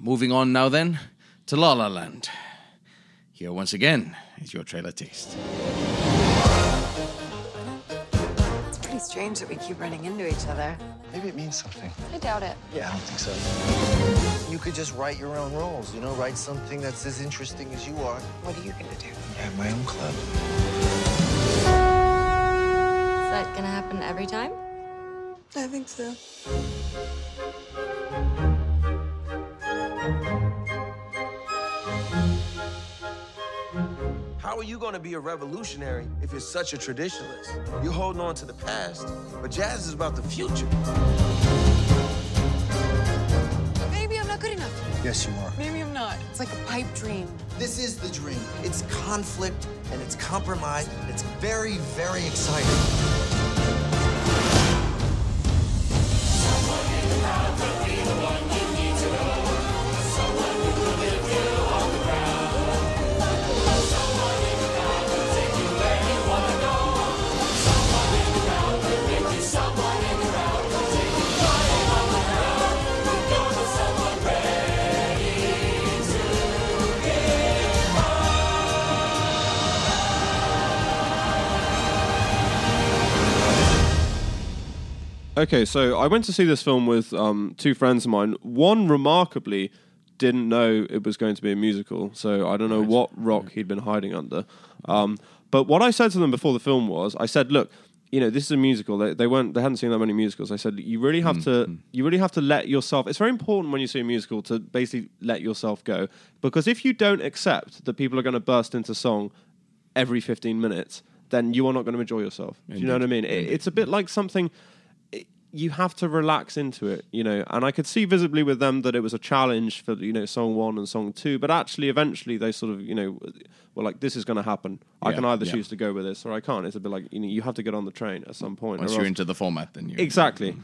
moving on now then to La La Land. Here once again is your trailer taste. It's pretty strange that we keep running into each other. Maybe it means something. I doubt it. Yeah, I don't think so. You could just write your own roles, write something that's as interesting as you are. What are you gonna do? I have my own club. Is that gonna happen every time? I think so. How are you going to be a revolutionary if you're such a traditionalist? You're holding on to the past, but jazz is about the future. Maybe I'm not good enough. Yes, you are. Maybe I'm not. It's like a pipe dream. This is the dream. It's conflict, and it's compromise, and it's very, very exciting. Okay, so I went to see this film with two friends of mine. One remarkably didn't know it was going to be a musical, so I don't know what rock he'd been hiding under. But what I said to them before the film was, I said, "Look, this is a musical. They hadn't seen that many musicals." I said, "You really have to let yourself. It's very important when you see a musical to basically let yourself go, because if you don't accept that people are going to burst into song every 15 minutes, then you are not going to enjoy yourself." Do you know what I mean? It's a bit like something. You have to relax into it, and I could see visibly with them that it was a challenge for, song 1 and song 2, but actually eventually they sort of, were like, this is going to happen. I can either choose to go with this or I can't. It's a bit like, you have to get on the train at some point. Once you're into the format, then you... Exactly.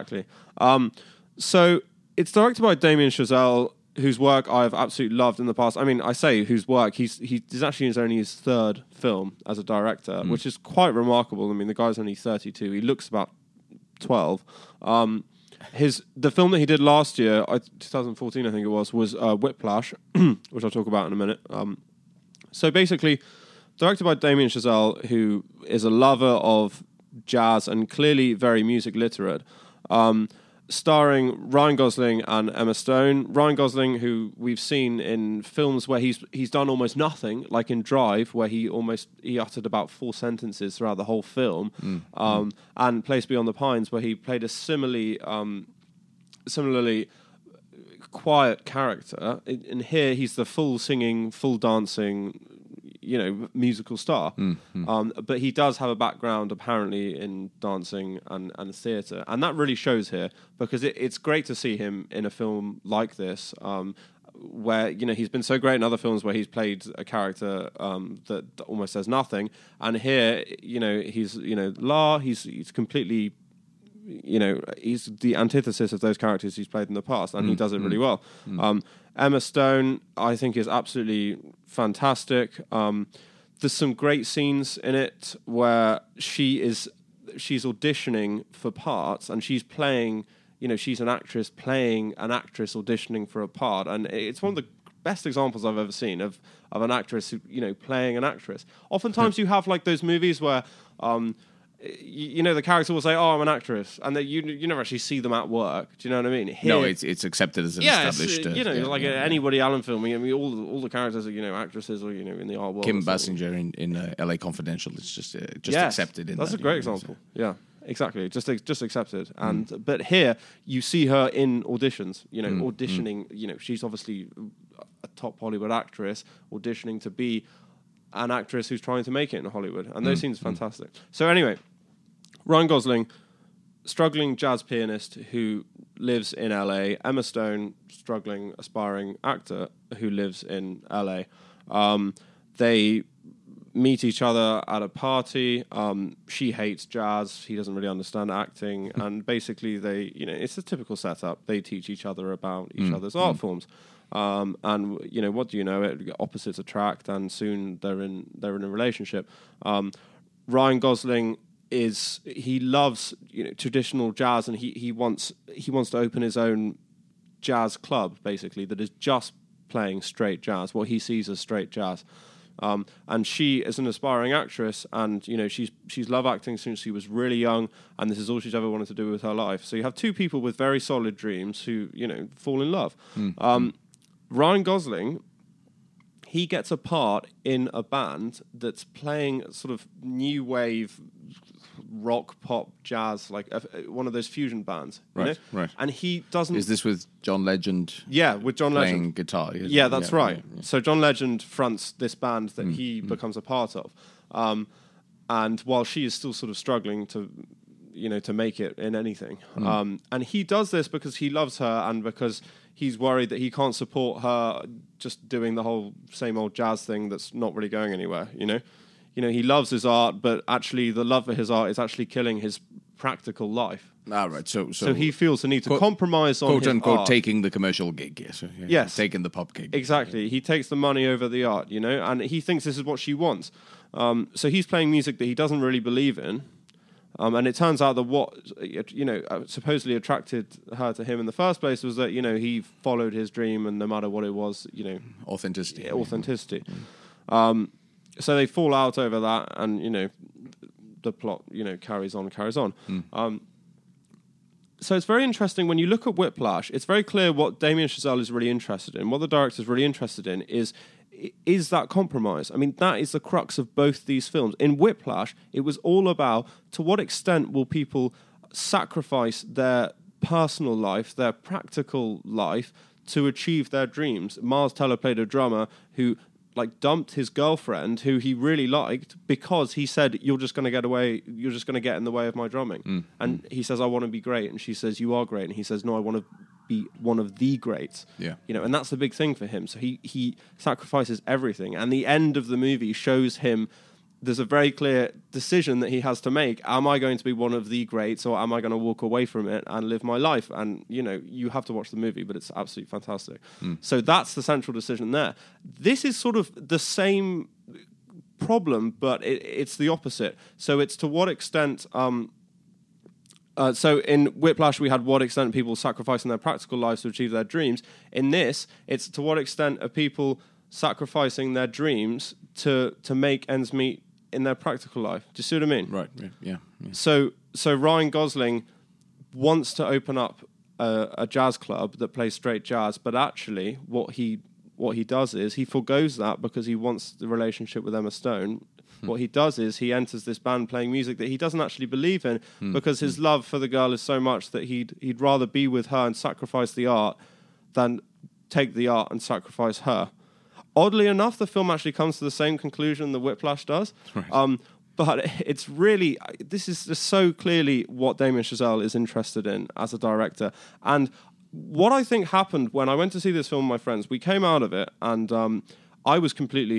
So it's directed by Damien Chazelle, whose work I've absolutely loved in the past. I mean, I say whose work, he's actually only his third film as a director, which is quite remarkable. I mean, the guy's only 32. He looks about 12. The film that he did last year, 2014 I think it was Whiplash, which I'll talk about in a minute. So basically, directed by Damien Chazelle, who is a lover of jazz and clearly very music literate, starring Ryan Gosling and Emma Stone. Ryan Gosling, who we've seen in films where he's done almost nothing, like in Drive, where he uttered about 4 sentences throughout the whole film, and Place Beyond the Pines, where he played a similarly quiet character. In here, he's the full singing, full dancing, musical star. But he does have a background apparently in dancing and theatre, and that really shows here, because it's great to see him in a film like this, where he's been so great in other films where he's played a character that almost says nothing, and here he's he's completely he's the antithesis of those characters he's played in the past, and he does it really well. Emma Stone, I think, is absolutely fantastic. There's some great scenes in it where she's auditioning for parts, and she's playing, she's an actress playing an actress auditioning for a part, and it's one of the best examples I've ever seen of an actress who, playing an actress. Oftentimes you have like those movies where the character will say, "Oh, I'm an actress," and you never actually see them at work. Do you know what I mean? Here, no, it's accepted as an established. Any Woody Allen film. I mean, all the characters are actresses or in the art world. Kim Basinger in L.A. Confidential. It's just accepted. That's a great example. Yeah, exactly. Just accepted. And but here you see her in auditions. Auditioning. She's obviously a top Hollywood actress auditioning to be an actress who's trying to make it in Hollywood, and those scenes are fantastic. So anyway, Ryan Gosling, struggling jazz pianist who lives in LA. Emma Stone, struggling, aspiring actor who lives in LA. They meet each other at a party. She hates jazz. He doesn't really understand acting. And basically they, it's a typical setup. They teach each other about each other's art forms. And what do you know? Opposites attract, and soon they're in a relationship. Ryan Gosling he loves traditional jazz, and he wants to open his own jazz club, basically, that is just playing straight jazz, what he sees as straight jazz. And she is an aspiring actress, and she's love acting since she was really young, and this is all she's ever wanted to do with her life. So you have two people with very solid dreams who fall in love. Ryan Gosling, he gets a part in a band that's playing sort of new wave rock, pop, jazz, like one of those fusion bands. Right. And he doesn't... Is this with John Legend? Yeah, with John Legend. Playing guitar. Yeah, that's right. Yeah. So John Legend fronts this band that he becomes a part of. And while she is still sort of struggling to make it in anything. And he does this because he loves her and because he's worried that he can't support her just doing the whole same old jazz thing that's not really going anywhere, he loves his art, but actually the love for his art is actually killing his practical life. Right. So he feels the need to compromise on quote his unquote art. taking the commercial gig. Yes. Taking the pop gig. Exactly. He takes the money over the art, and he thinks this is what she wants. So he's playing music that he doesn't really believe in. And it turns out that what supposedly attracted her to him in the first place was that he followed his dream, and no matter what it was, authenticity. So they fall out over that, and the plot carries on. So it's very interesting when you look at Whiplash. It's very clear what Damien Chazelle is really interested in. What the director is really interested in is that compromise. I mean, that is the crux of both these films. In Whiplash, it was all about to what extent will people sacrifice their personal life, their practical life, to achieve their dreams. Miles Teller played a drummer who dumped his girlfriend, who he really liked, because he said, you're just going to get in the way of my drumming. And he says, I want to be great. And she says, you are great. And he says, no, I want to be one of the greats. Yeah. And that's the big thing for him. So he sacrifices everything. And the end of the movie shows him there's a very clear decision that he has to make. Am I going to be one of the greats, or am I going to walk away from it and live my life? And, you have to watch the movie, but it's absolutely fantastic. So that's the central decision there. This is sort of the same problem, but it's the opposite. So it's to what extent... So in Whiplash, we had what extent people sacrificing their practical lives to achieve their dreams. In this, it's to what extent are people sacrificing their dreams to make ends meet in their practical life. Do you see what I mean? Right. Yeah. So Ryan Gosling wants to open up a jazz club that plays straight jazz, but actually what he does is he forgoes that because he wants the relationship with Emma Stone. What he does is he enters this band playing music that he doesn't actually believe in because his love for the girl is so much that he'd rather be with her and sacrifice the art than take the art and sacrifice her. Oddly enough, the film actually comes to the same conclusion that Whiplash does. Right. But it's really... This is just so clearly what Damien Chazelle is interested in as a director. And what I think happened when I went to see this film with my friends, we came out of it and... I was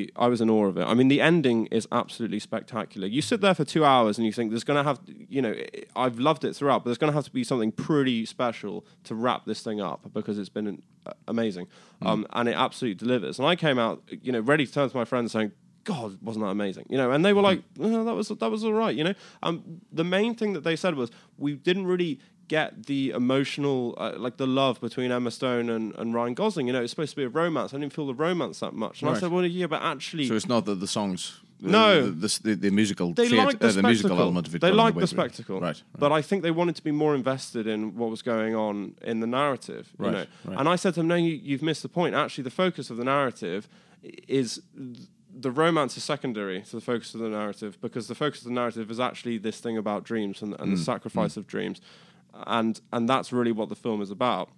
in awe of it. I mean, the ending is absolutely spectacular. You sit there for 2 hours and you think there's going to have, I've loved it throughout, but there's going to have to be something pretty special to wrap this thing up because it's been amazing. And it absolutely delivers. And I came out, ready to turn to my friends saying, God, wasn't that amazing? And they were like, oh, that was all right, The main thing that they said was, we didn't really get the emotional, the love between Emma Stone and Ryan Gosling. It's supposed to be a romance. I didn't feel the romance that much. And I said, well, yeah, but actually... So it's not that the songs... No. The musical they like the musical element of it. They like the spectacle. Right. But I think they wanted to be more invested in what was going on in the narrative. Right. And I said to them, no, you've missed the point. Actually, the focus of the narrative is... The romance is secondary to the focus of the narrative because the focus of the narrative is actually this thing about dreams and the sacrifice of dreams. And that's really what the film is about.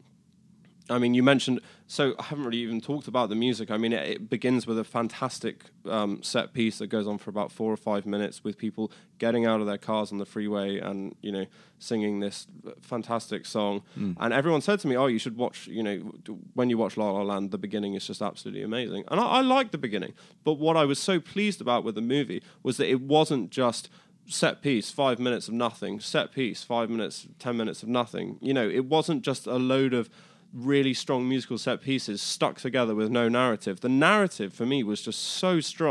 I mean, you mentioned... So I haven't really even talked about the music. I mean, it begins with a fantastic set piece that goes on for about 4 or 5 minutes with people getting out of their cars on the freeway and, singing this fantastic song. And everyone said to me, oh, you should watch, when you watch La La Land, the beginning is just absolutely amazing. And I like the beginning. But what I was so pleased about with the movie was that it wasn't just... set piece, 5 minutes of nothing. Set piece, 5 minutes, 10 minutes of nothing. It wasn't just a load of really strong musical set pieces stuck together with no narrative. The narrative, for me, was just so strong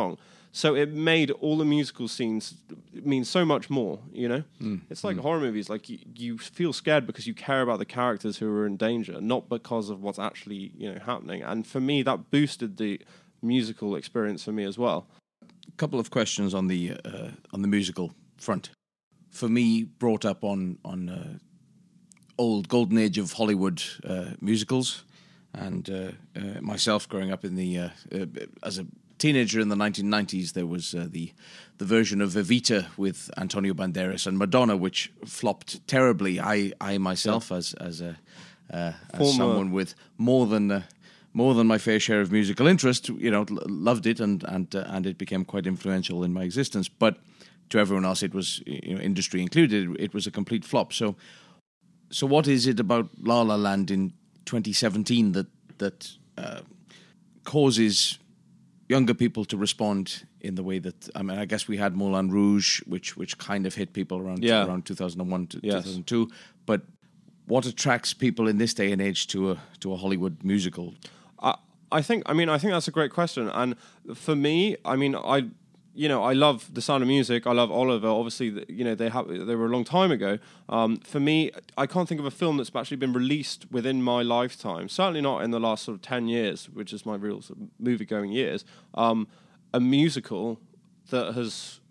So it made all the musical scenes mean so much more, It's like horror movies. Like you feel scared because you care about the characters who are in danger, not because of what's actually, happening. And for me, that boosted the musical experience for me as well. A couple of questions on the musical front. For me, brought up on old golden age of Hollywood musicals, and myself growing up in the as a teenager in the 1990s, there was the version of Evita with Antonio Banderas and Madonna, which flopped terribly. I myself, as someone with more than my fair share of musical interest, loved it, and it became quite influential in my existence. But to everyone else, it was, industry included, it was a complete flop. So what is it about La La Land in 2017 that causes younger people to respond in the way that, I guess we had Moulin Rouge, which kind of hit people around 2001 to 2002. But what attracts people in this day and age to a Hollywood musical? I think that's a great question. And for me, I love The Sound of Music. I love Oliver. Obviously, they were a long time ago. For me, I can't think of a film that's actually been released within my lifetime. Certainly not in the last sort of 10 years, which is my real sort of movie-going years. A musical that has...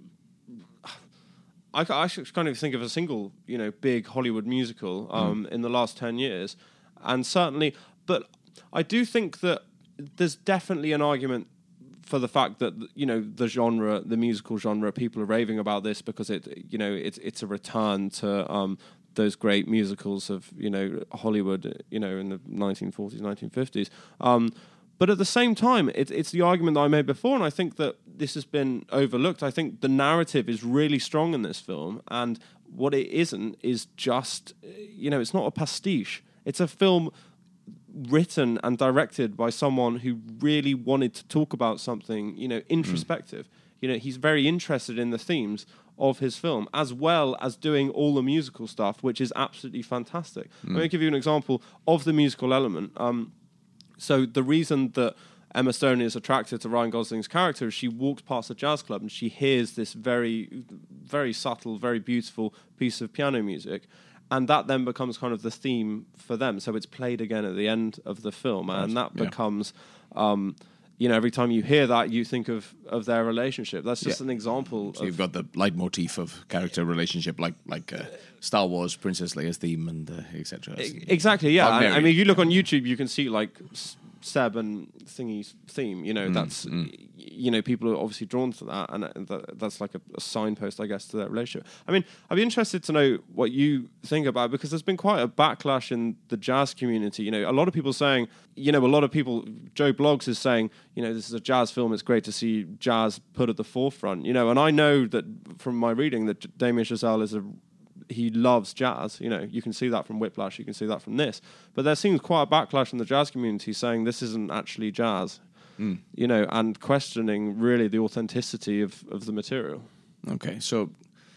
I kind of think of a single, big Hollywood musical in the last 10 years. And certainly... But I do think that there's definitely an argument for the fact that the musical genre, people are raving about this because it's a return to those great musicals of Hollywood in the 1940s, 1950s. But at the same time, it's the argument that I made before, and I think that this has been overlooked. I think the narrative is really strong in this film, and what it isn't is just it's not a pastiche. It's a film written and directed by someone who really wanted to talk about something, introspective. He's very interested in the themes of his film, as well as doing all the musical stuff, which is absolutely fantastic. Let me give you an example of the musical element. So the reason that Emma Stone is attracted to Ryan Gosling's character is she walks past a jazz club and she hears this very, very subtle, very beautiful piece of piano music. And that then becomes kind of the theme for them. So it's played again at the end of the film. And that becomes, every time you hear that, you think of their relationship. That's just an example. So you've got the leitmotif of character relationship, like Star Wars, Princess Leia's theme, and etc. Exactly, yeah. I mean, if you look on YouTube, you can see, like, Seb and Thingy's theme, that's, people are obviously drawn to that, and that's like a signpost, I guess, to their relationship. I mean, I'd be interested to know what you think about it, because there's been quite a backlash in the jazz community. A lot of people saying, Joe Bloggs is saying, this is a jazz film, it's great to see jazz put at the forefront, and I know that from my reading that Damien Chazelle he loves jazz. You can see that from Whiplash, you can see that from this. But there seems quite a backlash in the jazz community saying this isn't actually jazz, and questioning really the authenticity of the material. Okay, so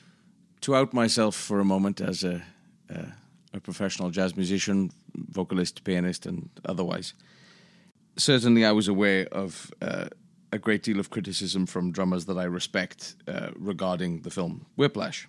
to out myself for a moment as a professional jazz musician, vocalist, pianist, and otherwise, certainly I was aware of a great deal of criticism from drummers that I respect regarding the film Whiplash.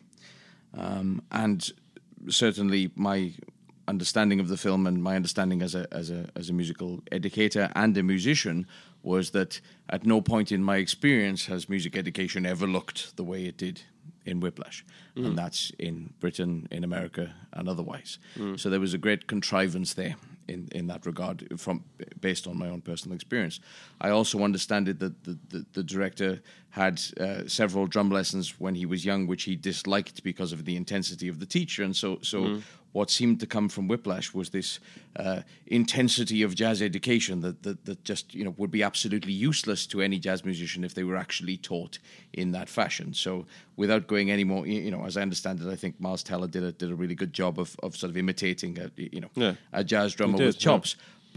And certainly my understanding of the film and my understanding as a musical educator and a musician was that at no point in my experience has music education ever looked the way it did in Whiplash. And that's in Britain, in America, and otherwise. So there was a great contrivance there in that regard, based on my own personal experience. I also understand it that the director had several drum lessons when he was young, which he disliked because of the intensity of the teacher. And so what seemed to come from Whiplash was this intensity of jazz education that just would be absolutely useless to any jazz musician if they were actually taught in that fashion. So without going any more, as I understand it, I think Miles Teller did a really good job of sort of imitating a jazz drummer with chops.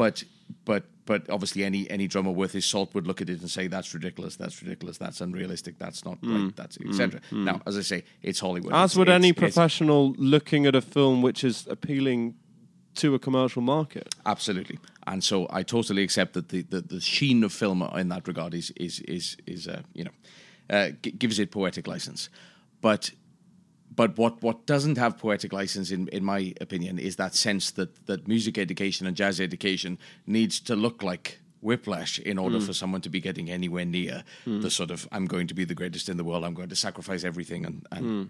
But obviously any drummer worth his salt would look at it and say, that's ridiculous, that's unrealistic, that's not right, that's etc. Now, as I say, it's Hollywood. As would any professional looking at a film which is appealing to a commercial market. Absolutely, and so I totally accept that the sheen of film in that regard is gives it poetic license, but what doesn't have poetic license, in my opinion, is that sense that music education and jazz education needs to look like Whiplash in order for someone to be getting anywhere near the sort of, I'm going to be the greatest in the world, I'm going to sacrifice everything, and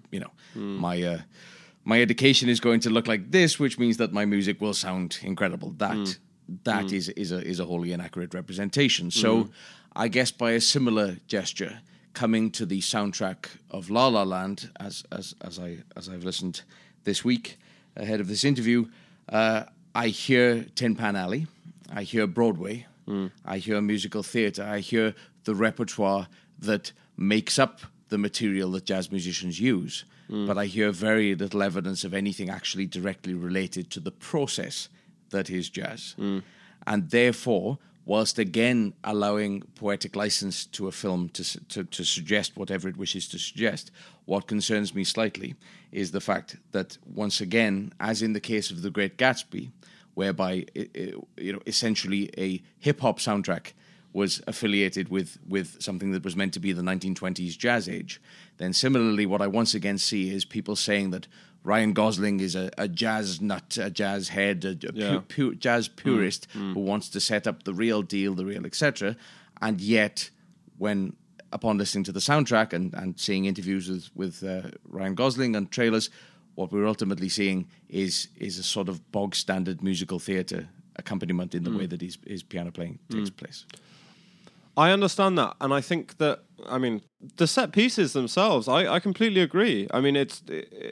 my education is going to look like this, which means that my music will sound incredible. That is a wholly inaccurate representation. So I guess by a similar gesture, coming to the soundtrack of La La Land, as I've listened this week ahead of this interview, I hear Tin Pan Alley, I hear Broadway, I hear musical theatre, I hear the repertoire that makes up the material that jazz musicians use, but I hear very little evidence of anything actually directly related to the process that is jazz. And therefore, whilst again allowing poetic license to a film to suggest whatever it wishes to suggest, what concerns me slightly is the fact that, once again, as in the case of The Great Gatsby, whereby essentially a hip-hop soundtrack was affiliated with something that was meant to be the 1920s jazz age, then similarly what I once again see is people saying that Ryan Gosling is a jazz nut, a jazz head, a jazz purist who wants to set up the real deal, the real etc. And yet, upon listening to the soundtrack and seeing interviews with Ryan Gosling and trailers, what we're ultimately seeing is a sort of bog standard musical theatre accompaniment in the way that his piano playing takes place. I understand that, and I think that, I mean, the set pieces themselves, I completely agree. I mean, it's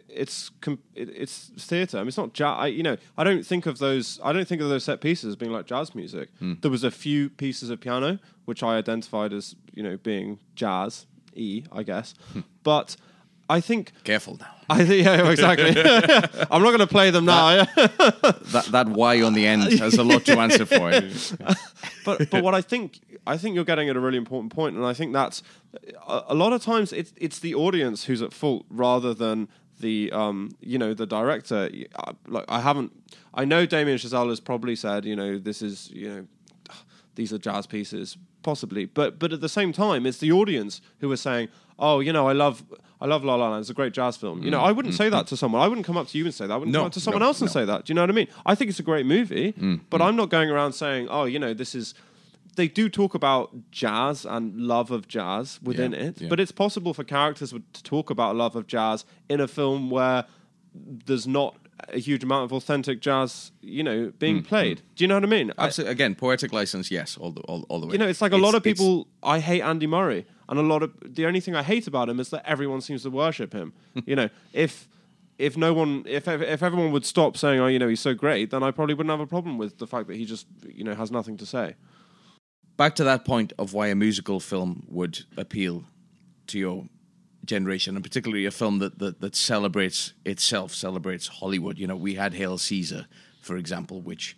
theatre. I mean, it's not jazz. I don't think of those set pieces as being like jazz music. There was a few pieces of piano which I identified as being jazz-y, I guess, but I think... Careful now. Yeah, exactly. I'm not going to play them now. That Y on the end has a lot to answer for. But what I think you're getting at a really important point, and I think that's a lot of times it's the audience who's at fault rather than the the director. I know Damien Chazelle has probably said this is these are jazz pieces possibly, but at the same time it's the audience who are saying, oh, I love La La Land, it's a great jazz film. I wouldn't say that to someone. I wouldn't come up to you and say that. I wouldn't come up to someone else and say that. Do you know what I mean? I think it's a great movie, but I'm not going around saying, oh, this is... They do talk about jazz and love of jazz within it, but it's possible for characters to talk about love of jazz in a film where there's not a huge amount of authentic jazz, being played. Do you know what I mean? Absolutely. Again, poetic license, yes, all the way. It's like a lot of people. I hate Andy Murray, and the only thing I hate about him is that everyone seems to worship him. If everyone would stop saying, oh, he's so great, then I probably wouldn't have a problem with the fact that he just, has nothing to say. Back to that point of why a musical film would appeal to your generation, and particularly a film that celebrates itself, celebrates Hollywood. We had Hail Caesar, for example, which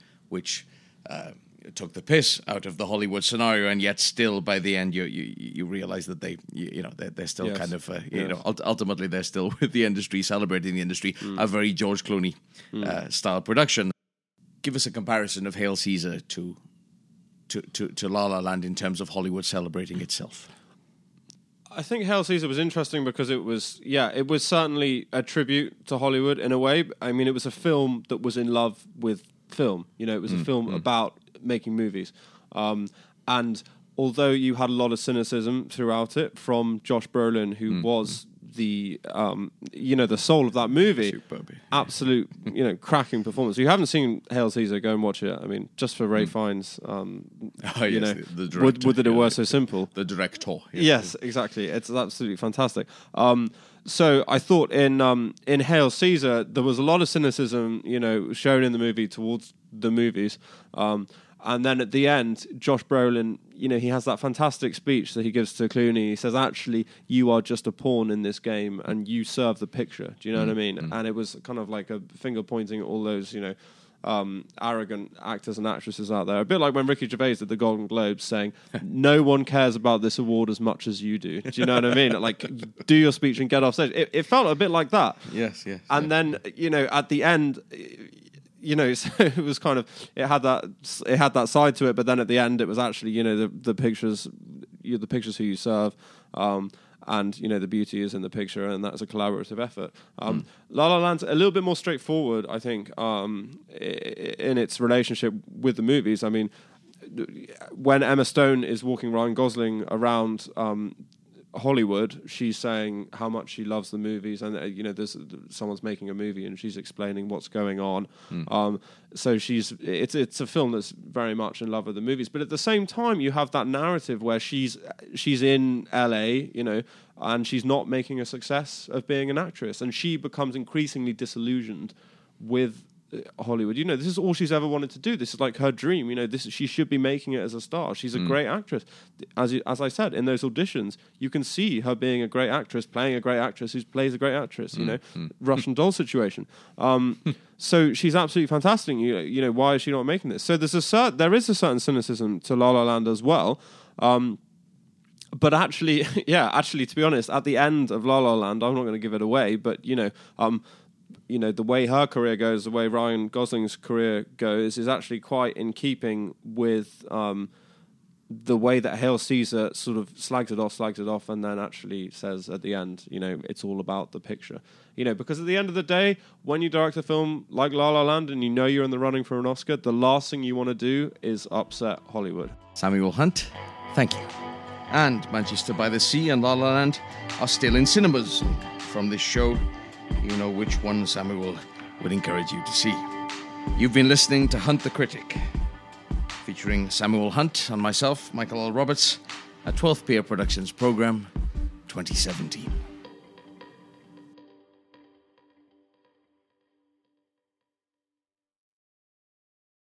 took the piss out of the Hollywood scenario, and yet still by the end you realize that they're still kind of ultimately they're still with the industry, celebrating the industry, a very George Clooney style production. Give us a comparison of Hail Caesar to La La Land in terms of Hollywood celebrating itself. I think Hail Caesar was interesting because it was certainly a tribute to Hollywood in a way. I mean, it was a film that was in love with film. It was a film about making movies. And although you had a lot of cynicism throughout it from Josh Brolin, who was the soul of that movie. Superb. Absolute, cracking performance. If you haven't seen Hail Caesar, go and watch it. I mean, just for Ray Fiennes, the director, would that it were so simple. The director. Yes, exactly. It's absolutely fantastic. So I thought in Hail Caesar, there was a lot of cynicism, shown in the movie towards the movies. And then at the end, Josh Brolin, he has that fantastic speech that he gives to Clooney. He says, actually, you are just a pawn in this game and you serve the picture. Do you know what I mean? And it was kind of like a finger pointing at all those, arrogant actors and actresses out there. A bit like when Ricky Gervais did the Golden Globes saying, no one cares about this award as much as you do. Do you know what I mean? Like, do your speech and get off stage. It felt a bit like that. Yes. And then, at the end... you know, so it was kind of it had that side to it, but then at the end it was actually, you know, the pictures, the pictures who you serve, and you know the beauty is in the picture, and that's a collaborative effort. La La Land's a little bit more straightforward, I think, in its relationship with the movies. I mean, when Emma Stone is walking Ryan Gosling around Hollywood, she's saying how much she loves the movies, and you know, there's someone's making a movie, and she's explaining what's going on. So it's a film that's very much in love with the movies, but at the same time, you have that narrative where she's in LA, you know, and she's not making a success of being an actress, and she becomes increasingly disillusioned with Hollywood. You know, this is all she's ever wanted to do. This is like her dream. You know, she should be making it as a star. She's a great actress. As I said, in those auditions, you can see her being a great actress, playing a great actress who plays a great actress. You know, Russian doll situation. So she's absolutely fantastic. You know, why is she not making this? So there is a certain cynicism to La La Land as well. But actually, to be honest, at the end of La La Land, I'm not going to give it away, but you know, the way her career goes, the way Ryan Gosling's career goes, is actually quite in keeping with the way that Hail Caesar sort of slags it off, and then actually says at the end, you know, it's all about the picture. You know, because at the end of the day, when you direct a film like La La Land and you know you're in the running for an Oscar, the last thing you want to do is upset Hollywood. Samuel Hunt, thank you. And Manchester by the Sea and La La Land are still in cinemas. From this show, you know which one Samuel would encourage you to see. You've been listening to Hunt the Critic, featuring Samuel Hunt and myself, Michael L. Roberts, a 12th Peer Productions program, 2017.